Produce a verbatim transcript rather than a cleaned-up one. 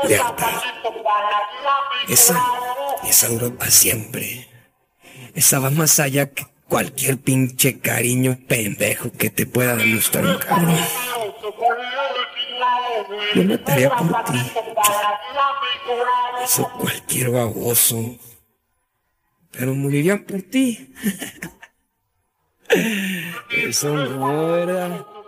lealtad. Esa, esa duró para siempre. Esa va más allá que cualquier pinche cariño pendejo que te pueda demostrar un cabrón. Yo mataría por ti. Eso cualquier baboso. Pero morirían por ti. Eso no, ¿verdad?